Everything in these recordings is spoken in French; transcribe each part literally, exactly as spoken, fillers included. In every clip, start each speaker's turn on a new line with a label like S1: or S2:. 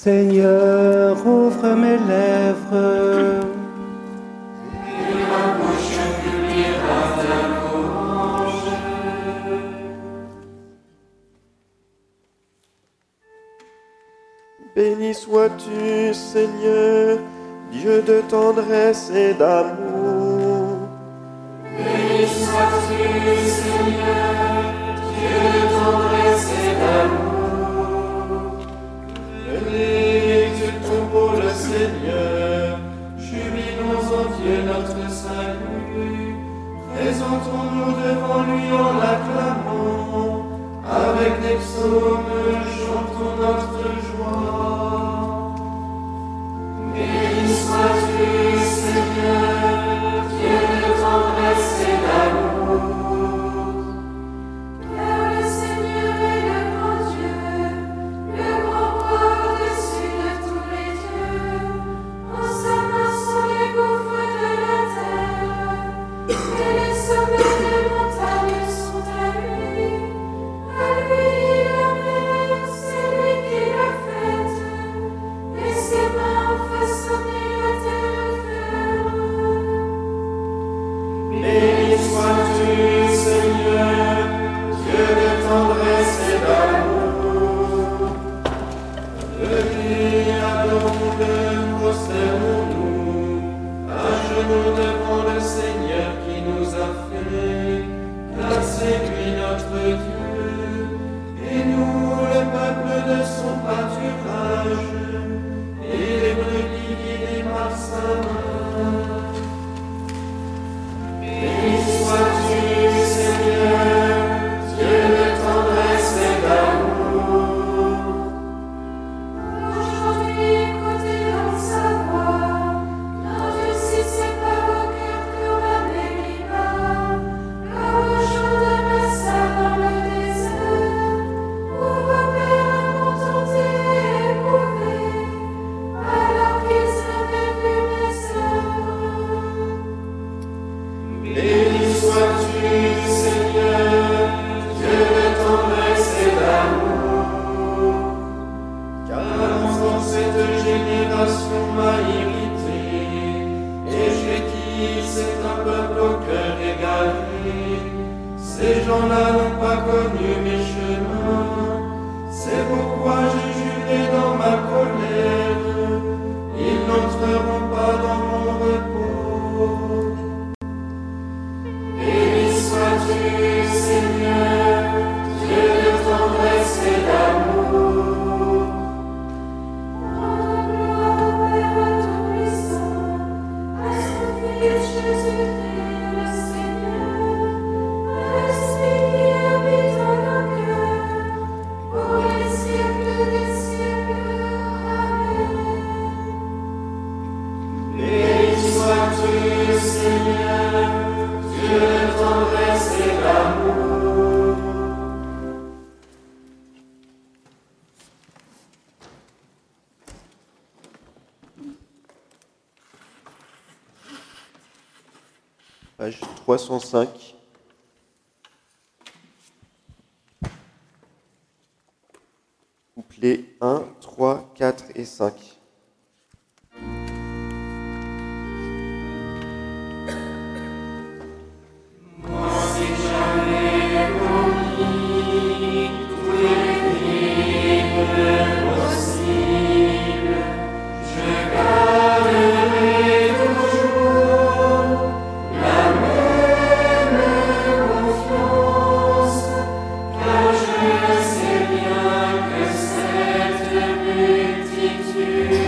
S1: Seigneur, ouvre mes lèvres.
S2: Et ma bouche publiera ta louange.
S3: Béni sois-tu, Seigneur, Dieu de tendresse et d'amour.
S2: Béni sois-tu, Seigneur, Dieu de tendresse et d'amour.
S3: Béni ton pour le Seigneur, jubilons en Dieu notre salut. Présentons-nous devant lui en l'acclamant, avec des psaumes, chantons notre joie.
S2: Béni sois-tu, Seigneur, Dieu de tendresse et d'amour. Car le Seigneur est le grand Dieu, le grand roi au-dessus de tous les dieux. En sa main sont les gouffres de la terre, et les sommets des montagnes sont à lui. À lui la mer, c'est lui qui l'a faite, et ses mains ont façonné la terre ferme.
S3: Béni sois-tu, Seigneur, Dieu de tendresse et d'amour. Venez, adorons-le, prosternons-nous, à genoux devant le Seigneur qui nous a fait, car c'est lui notre Dieu, et nous le peuple de son pâturage, et les brebis guidées par sa main. Béni sois-tu, Seigneur, Dieu de tendresse et d'amour.
S2: Aujourd'hui, écoutez donc sa voix, n'endurcissez pas vos cœurs comme à Mériba, comme au jour de Massa dans le désert, où vos pères m'ont tenté et éprouvé, alors qu'ils avaient vu mes œuvres.
S3: Béni sois-tu, Seigneur, Dieu de tendresse et d'amour. Car dans cette génération m'a irrité, et j'ai dit, c'est un peuple au cœur égaré. Ces gens-là n'ont pas connu mes chemins, c'est pourquoi j'ai juré dans ma colère, ils n'entreront pas dans mon repos. Béni sois-tu, Seigneur, Dieu de tendresse et d'amour.
S2: Rends gloire au Père Tout-Puissant, à son Fils Jésus-Christ le Seigneur, à l'Esprit qui habite en nos cœurs, pour les siècles des siècles. Amen.
S3: Béni sois-tu, Seigneur, Dieu de tendresse et d'amour. Page trois cent cinq. Couplets un, trois, quatre et cinq.
S2: Car je sais bien que cette multitude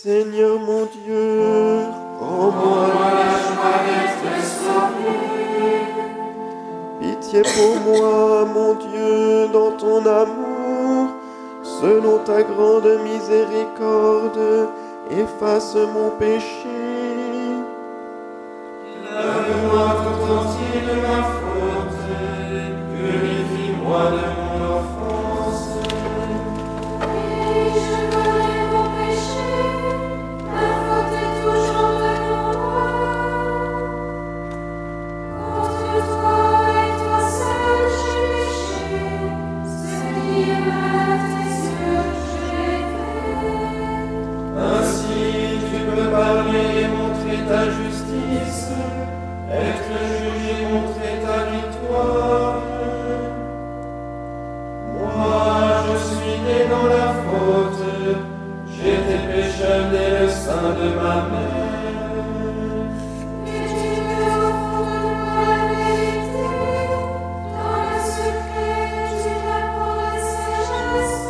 S4: Seigneur mon Dieu, rends-moi
S2: la joie d'être sauvé.
S4: pitié pour moi, mon Dieu, dans ton amour. Selon ta grande miséricorde, efface mon péché.
S3: Lave-moi tout entier de ma faute, purifie-moi de mon offense.
S2: Et je connais mon péché, ma faute est toujours devant moi. Contre toi et toi seul j'ai péché, ce qui est mal à tes yeux j'ai fait.
S3: Ainsi tu peux parler et montrer ta justice, être jugé et montrer ta victoire. Moi, je suis né dans la faute, j'étais pécheur dès le sein de ma mère.
S2: Mais tu veux au fond de moi la vérité, dans le secret tu m'apprends la sagesse.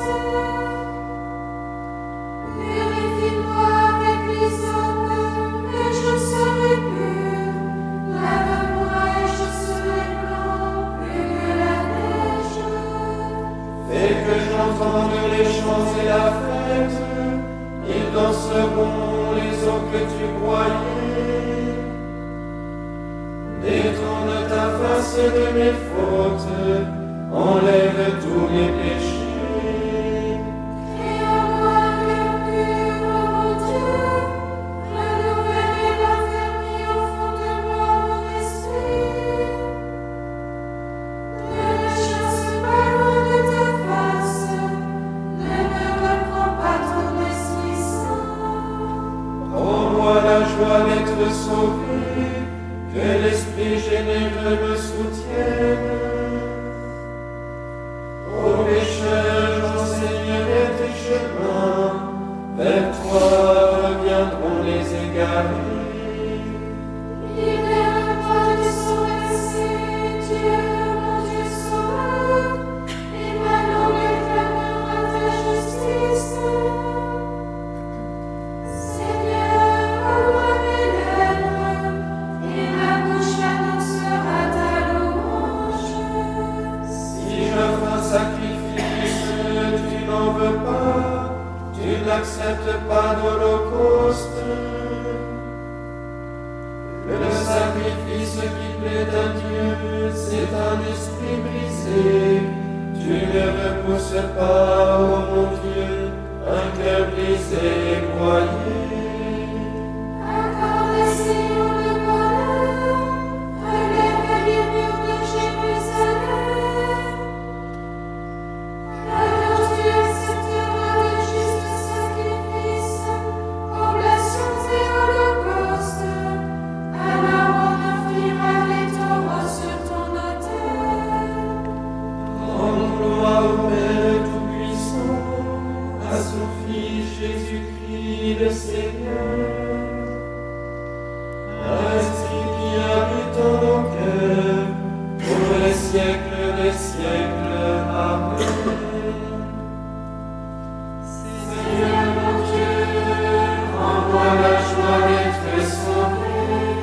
S2: Purifie-moi avec l'hysope, et je serai pur. Lave-moi et je serai blanc, plus que la neige.
S3: Fais que j'entende les chants et la fête, ils danseront les eaux que tu broyais. Détourne ta face de mes fautes, enlève tous mes péchés.
S2: Et en moi un cœur pur, ô mon Dieu, renouvelle et raffermis au fond de moi mon esprit. Ne me chasse pas loin de ta face, ne me reprends pas ton Esprit Saint.
S3: Rends-moi la joie d'être sauvé, que l'Esprit généreux me soutienne. Ô pécheur, j'enseignerai tes chemins, vers toi reviendront les égarés.
S2: Libère-moi du sang versé, Dieu, mon Dieu sauveur, et ma langue clamera ta justice. Seigneur, ouvre mes lèvres, et ma bouche annoncera ta louange.
S3: Si j'offre un sacrifice, tu n'en veux pas, tu n'acceptes pas d'holocauste. Le sacrifice qui plaît à Dieu, c'est un esprit brisé. Tu ne repousses pas, ô mon Dieu, un cœur brisé et broyé.
S2: Accorde, Seigneur, le bonheur, relève les murs de Jérusalem. Alors tu accepteras de justes sacrifices, oblations et holocaustes. Alors on offrira les taureaux sur ton autel.
S3: Rends gloire au Père Tout-Puissant, à son Fils Jésus-Christ le Seigneur. Ainsi qui habite en nos cœurs, pour les siècles des siècles. Amen. Seigneur mon Dieu, rends-moi la joie d'être sauvé.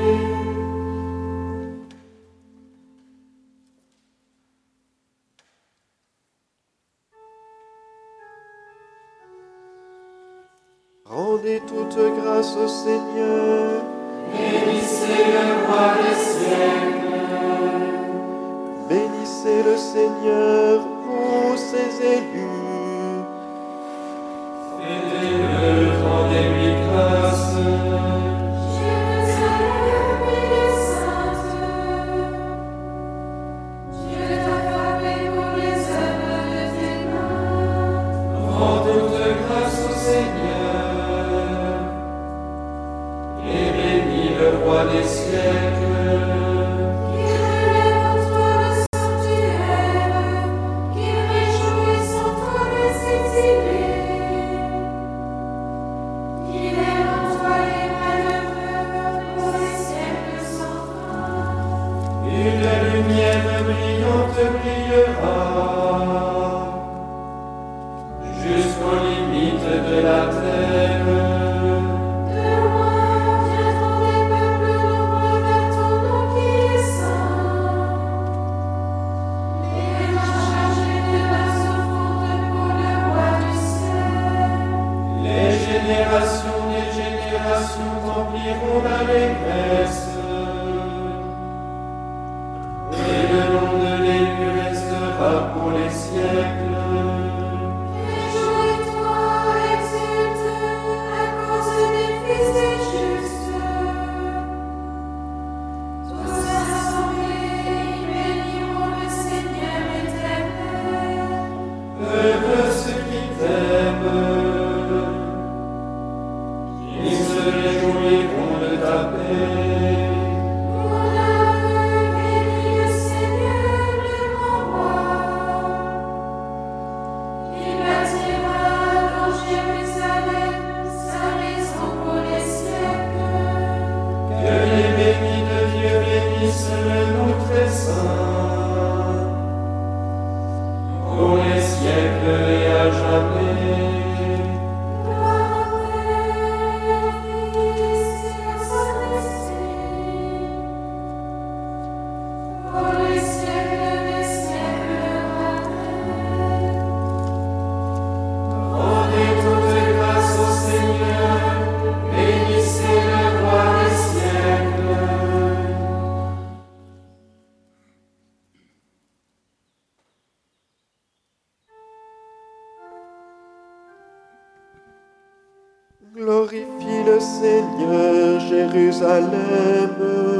S4: Rendez toute grâce au Seigneur.
S3: Bénissez le roi des siècles.
S4: Bénissez le Seigneur, vous ses élus.
S3: Aidez-le, rendez-lui grâce.
S2: Jérusalem, ville sainte, Dieu t'a frappé pour les œuvres de tes mains.
S3: Rends toute grâce au Seigneur, et bénis le roi des siècles.
S2: Qu'il relève en toi le sanctuaire, qu'il réjouisse en toi les exilés. Qu'il aime en toi les malheureux pour les siècles sans fin.
S3: Une lumière brillante brillera jusqu'aux limites de la terre. les siècles.
S2: Réjouis-toi, exulte, à cause des fils des justes. Tous assemblés, béniront le Seigneur éternel.
S3: Heureux ceux qui t'aiment. Ils se réjouiront de ta paix.
S2: Mon âme bénit le Seigneur, le grand roi. Il bâtira dans Jérusalem sa maison pour les siècles.
S3: Que les bénis de Dieu bénissent le nom très saint, pour les siècles et à jamais.
S2: Gloire au Père, au Fils et au Saint-Esprit, pour les siècles des siècles. Amen.
S3: Rendez toute grâce au Seigneur, bénissez le roi des siècles.
S4: Glorifie le Seigneur, Jérusalem.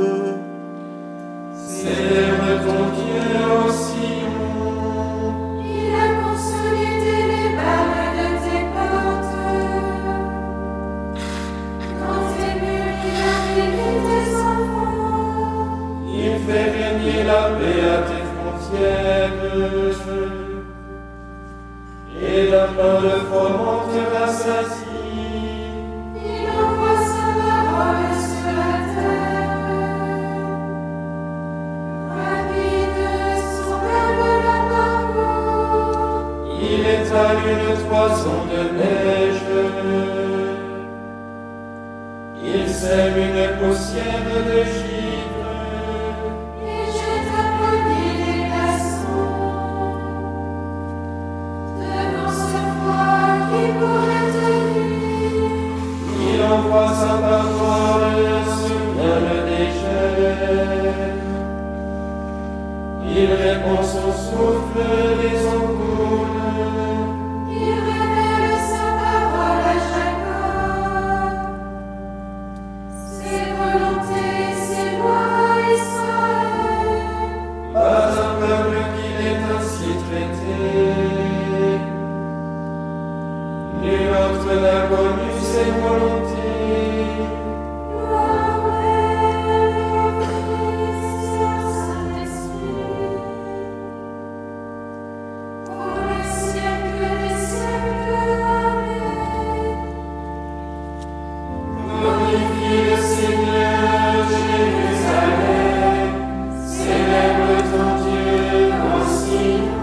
S3: Célèbre ton Dieu au Sion.
S2: Il a consolidé les barres de tes portes. Dans tes murs, il a béni tes enfants.
S3: Il fait régner la paix à tes frontières. Et la pain de froment te rassasie.
S2: Il envoie sa parole sur la terre. Rapide semblable la parole.
S3: Il étale une toison de neige. Il sème une poussière de givre.
S2: Et jette à premier les glaçons. Devant ce froid qui pourrait tenir.
S3: Il envoie sa parole, soudain le dégel. Il répand son souffle, les encoule.
S2: Il révèle sa parole à Jacob. Ses volontés, ses lois et sa haine.
S3: Pas un peuple qu'il est ainsi traité. Nul autre n'a connu ses volontés.
S2: Gloire au Père et au Fils et au Saint-Esprit. Pour les siècles des siècles. Amen.
S3: Glorifie le Seigneur, Jérusalem. Célèbre ton Dieu en Sion.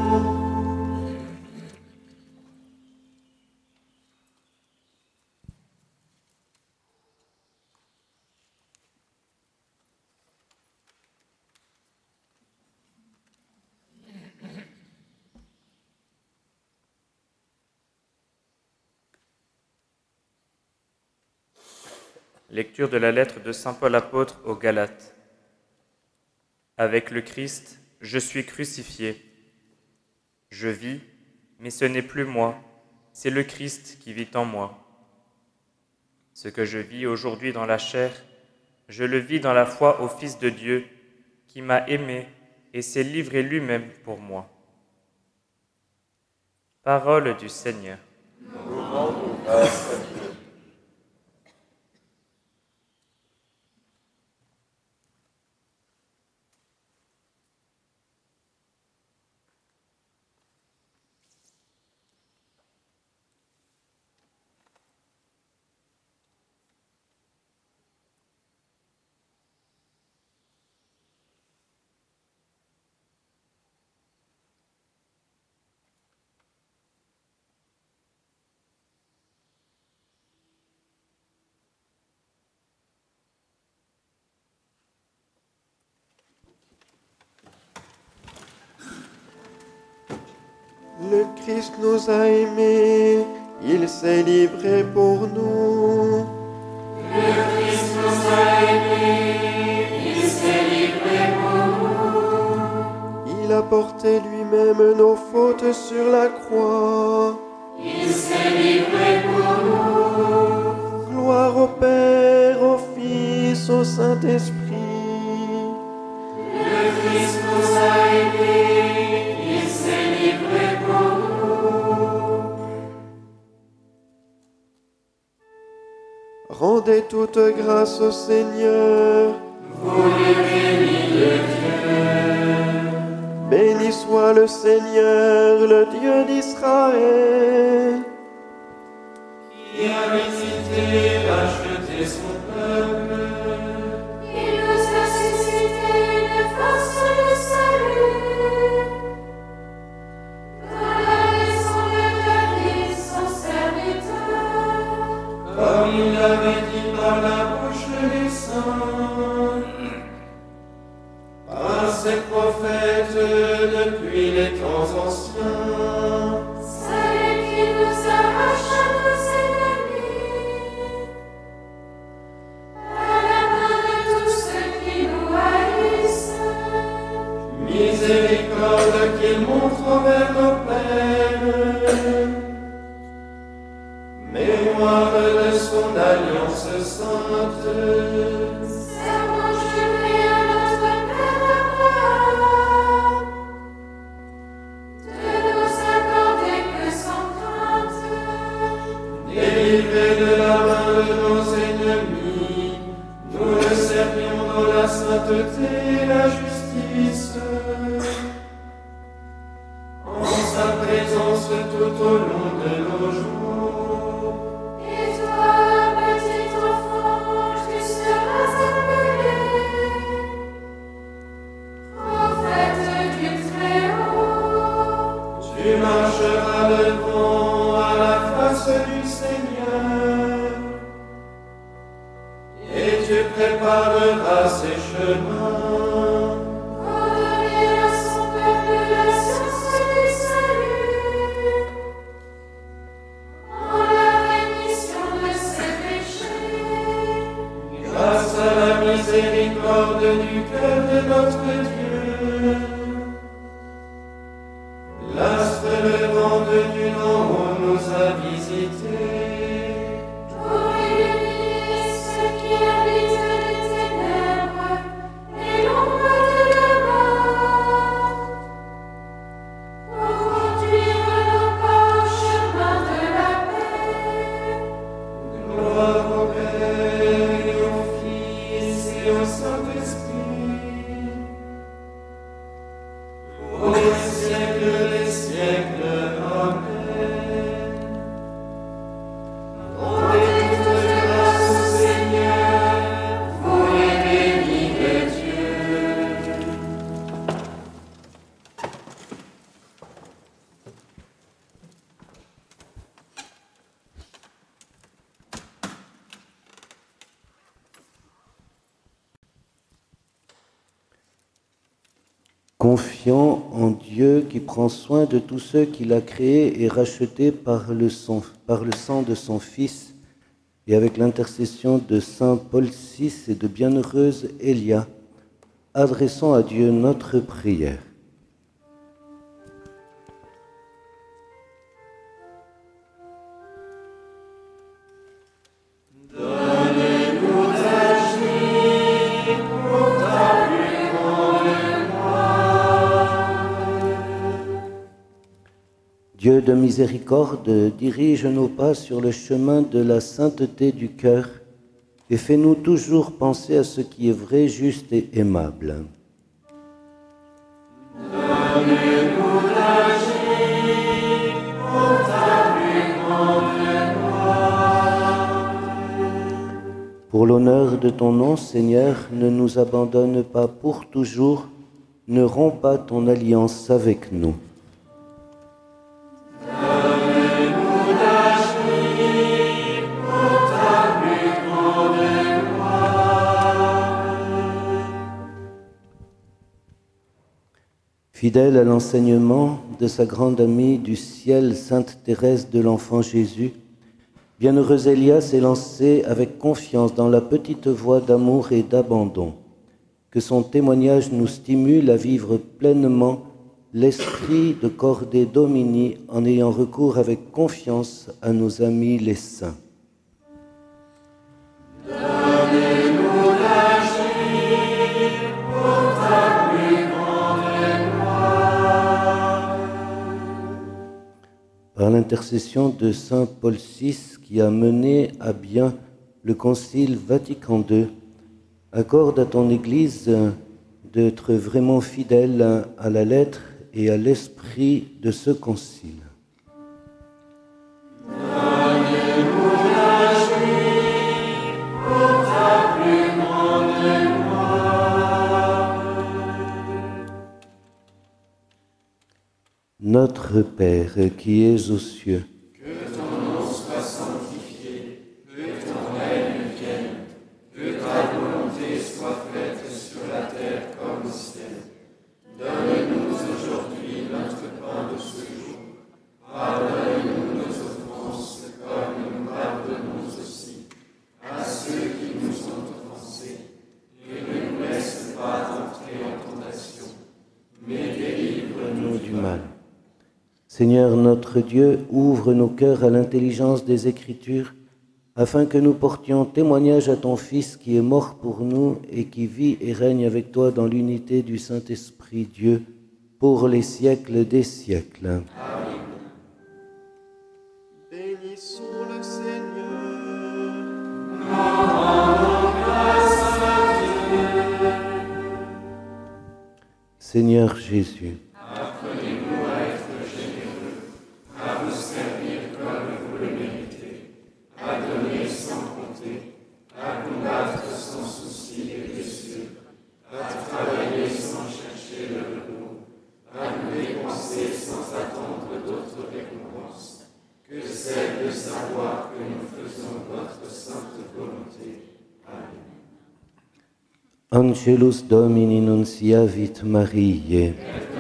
S5: Lecture de la lettre de saint Paul apôtre aux Galates. Avec le Christ, je suis crucifié. Je vis, mais ce n'est plus moi, c'est le Christ qui vit en moi. Ce que je vis aujourd'hui dans la chair, je le vis dans la foi au Fils de Dieu, qui m'a aimé et s'est livré lui-même pour moi. Parole du Seigneur.
S4: Nous rendons grâce à Dieu. Le Christ nous a aimés, il s'est livré pour nous.
S2: Le Christ nous a aimés, il s'est livré pour nous.
S4: Il a porté lui-même lui-même nos fautes sur la croix.
S2: Il s'est livré pour nous.
S4: Gloire au Père, au Fils, au Saint-Esprit.
S2: Le Christ nous a aimés, il s'est livré pour nous.
S4: Rendez toute grâce au Seigneur.
S2: Vous les bénis de Dieu.
S4: Béni soit le Seigneur, le Dieu d'Israël.
S3: Qui a visité et racheté son peuple.
S2: Il nous a suscité une force de salut. Dans la maison de David, son serviteur.
S3: Comme il l'avait dit par la bouche des saints, par ses prophètes depuis les temps anciens.
S2: Celui qui nous arrache à nos ennemis, à la main de tous ceux qui nous haïssent.
S3: Miséricorde qu'il montre envers nos pères. Mémoire de son alliance sainte.
S2: Serment juré à notre Père Abraham, de nous accorder que sans crainte,
S3: Délivrés de la main de nos ennemis, nous le servions dans la sainteté et la justice. En sa présence tout au long de nos jours.
S2: et toi, petit enfant, tu seras appelé prophète du Très-Haut.
S3: Tu marcheras devant à la face du Seigneur, et tu prépareras ses chemins.
S2: Pour donner à son peuple la science du salut, en la rémission de ses péchés.
S3: Grâce à la miséricorde du cœur de notre Dieu, l'astre levant venu d'en haut nous a visités.
S2: Pour illuminer ceux qui habitent les ténèbres et l'ombre de la mort, pour conduire nos pas au chemin de la paix.
S3: Gloire au Père et au Fils et au Saint-Esprit, au siècle des siècles. Amen.
S2: Rendez toute grâce au Seigneur, vous les bénis de Dieu.
S1: Confiant en Dieu qui prend soin de tous ceux qu'il a créés et rachetés par le, sang, par le sang de son Fils, et avec l'intercession de saint Paul six et de bienheureuse Élia, adressons à Dieu notre prière. Dieu de miséricorde, dirige nos pas sur le chemin de la sainteté du cœur et fais-nous toujours penser à ce qui est vrai, juste et aimable.
S2: Donne-nous d'agir pour ta plus grande gloire.
S1: Pour l'honneur de ton nom, Seigneur, ne nous abandonne pas pour toujours, ne romps pas ton alliance avec nous. Fidèle à l'enseignement de sa grande amie du ciel, Sainte Thérèse de l'Enfant Jésus, bienheureux Élia s'est lancé avec confiance dans la petite voie d'amour et d'abandon. Que son témoignage nous stimule à vivre pleinement l'esprit de Corde Domini en ayant recours avec confiance à nos amis les saints.
S2: Donnez-nous d'agir pour ta plus grande gloire.
S1: Par l'intercession de saint Paul six qui a mené à bien le Concile Vatican deux, accorde à ton Église d'être vraiment fidèle à la lettre et à l'esprit de ce concile.
S2: Donnez-nous d'agir pour ta plus grande gloire.
S1: Notre Père qui es aux cieux,
S3: Que ton nom soit sanctifié, que ton règne vienne, que ta volonté soit faite sur la terre comme au ciel. Donne-nous aujourd'hui notre pain de ce jour. Pardonne-nous nos offenses, comme nous pardonnons aussi à ceux qui nous ont offensés. Et ne nous laisse pas entrer en tentation, mais délivre-nous du mal.
S1: Seigneur notre Dieu, ouvre nos cœurs à l'intelligence des Écritures, afin que nous portions témoignage à ton Fils qui est mort pour nous et qui vit et règne avec toi dans l'unité du Saint-Esprit Dieu, pour les siècles des siècles.
S3: Amen.
S4: Bénissons le Seigneur.
S2: Nous rendons grâce à Dieu.
S1: Seigneur Jésus,
S3: Apprenez-nous à être généreux, à vous servir comme vous le méritez, à donner sans compter, à combattre sans souci des blessures, à travailler sans chercher le repos, à nous dépenser sans attendre d'autres récompenses que celle de savoir que nous faisons votre sainte volonté. Amen.
S1: Angelus Domini nunciavit Mariae.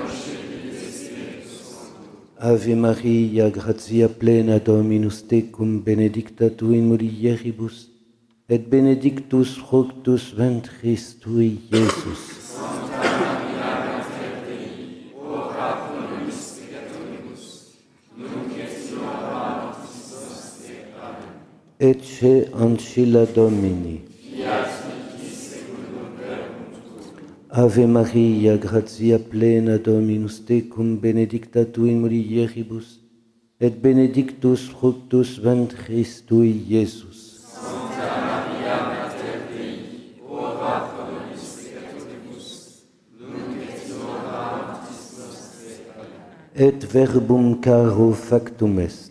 S1: Ave Maria, gratia plena Dominus tecum, benedicta tu in mulieribus, et benedictus fructus ventris tui, Iesus. Ecce ancilla Domini. Ave Maria, gratia plena Dominus tecum, benedicta tu in mulieribus, et benedictus fructus ventris tui, Iesus.
S3: Santa Maria, Mater Dei, ora pro nobis peccatoribus, nunc et in hora mortis nostre. Amen.
S1: Et verbum caro factum est.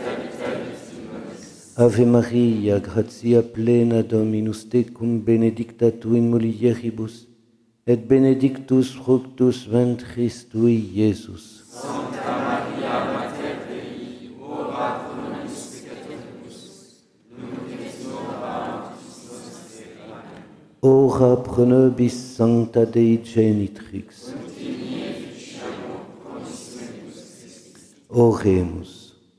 S1: Ave Maria, gratia plena Dominus tecum, benedicta tu in mulieribus, et benedictus fructus ventris tui, Iesus.
S3: Santa Maria, Mater Dei, ora pro nobis peccatoribus, nunc et in hora mortis nostre. Amen.
S1: Ora pro nobis sancta Dei genitrix. Oremus.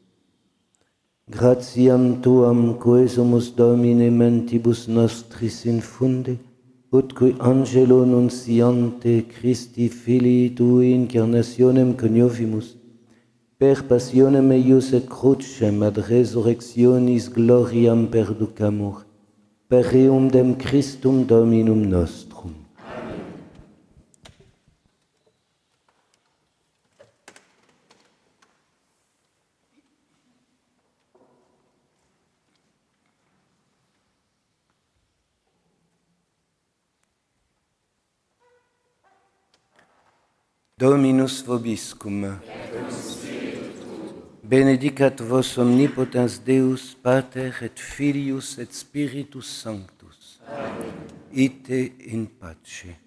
S1: Gratiam tuam quesumus Domine mentibus nostris infunde, ut qui angelo nunciante Christi Filii tui incarnationem coniovimus, per passionem eius et crucem ad resurrectionis gloriam perducamur, per eum dem Christum Dominum nostrum. Dominus vobiscum. Benedicat vos omnipotens Deus, Pater et Filius et Spiritus Sanctus. Amen. Ite in pace.